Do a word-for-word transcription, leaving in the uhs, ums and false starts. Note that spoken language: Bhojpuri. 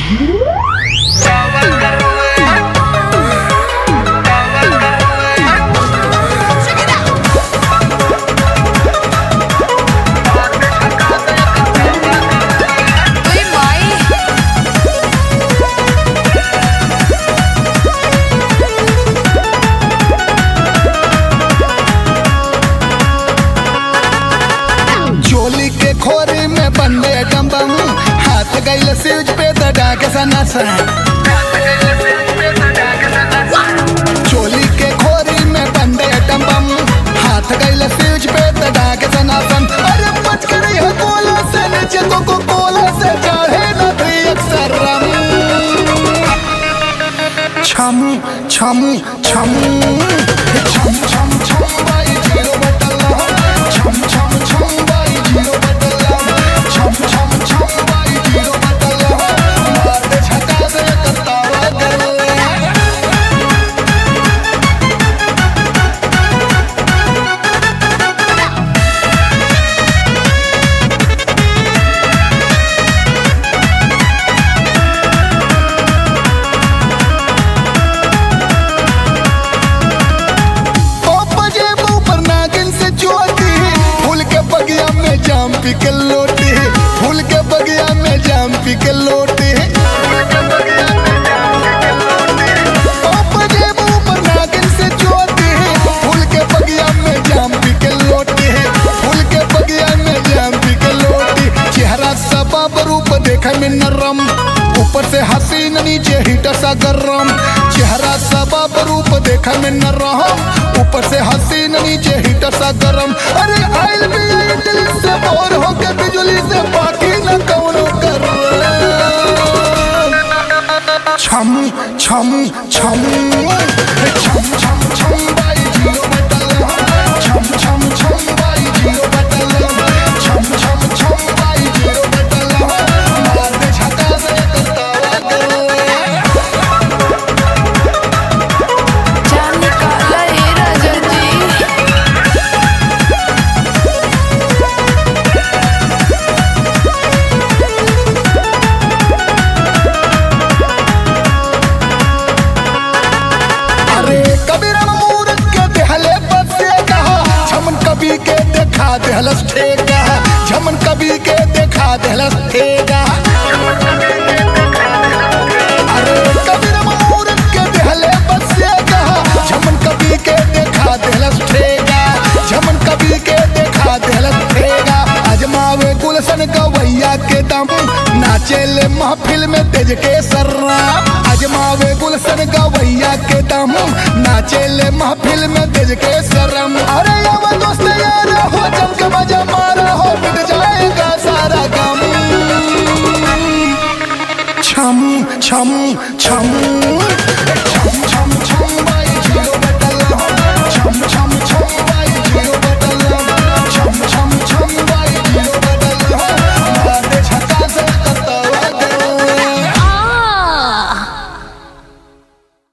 खोरी में बंदे डम्बम हाथ गैल सीज पे दड़ा के सना सन चोली के खोरी में बंदे डम्बम हाथ गैल सीज पे दड़ा के सना सन अरे बच करी है कोला से नीचे तो को कोला से चढ़े न भी अक्सर रम छम छम छम छम छम छम बाई जीरो बटला छम छम छम बाई जीरो बटला छम छम छम बाई जीरो बटला मार दे छका दे कतावा कर जाम पी के लोटी फूल के बगिया में जाम पी के लोटी नागिन से जोती फूल के बगिया में जाम पी के लोटी फूल के बगिया में जाम पी के लोटी चेहरा सबब रूप देखे में नरम ऊपर से हसीन नीचे हीटर सा गरम चेहरा सबब रूप देखे में नरम ऊपर से हसीन नीचे हीटर सा गरम अरे आइल भी दिल से बोर होके बिजली से बाकी न कौनो कर छम छम छम छम छम छम बाई जीरो बटला छम छम छम बाई जीरो बटला छम छम छम बाई जीरो बटला मार दे छका दे कतावा कर जान निकाला ये राजा जी देहलस ठेगा झमन कभी के देखा देहलस ठेगा अरे कबीर मूरत के देहले बसेगा झमन कभी के देखा देहलस ठेगा झमन कभी के देखा देहलस ठेगा अजमावे गुलशन गवैया के दम नाचेले महफिल में तेज के सर्रा अजमावे गुलशन गवैया के दम नाचेले महफिल में तेज के शर्म अरे यावा दोस्त यार हो जम के मजा मारा हो मिट जाएगा सारा गम छम छम छम छम छम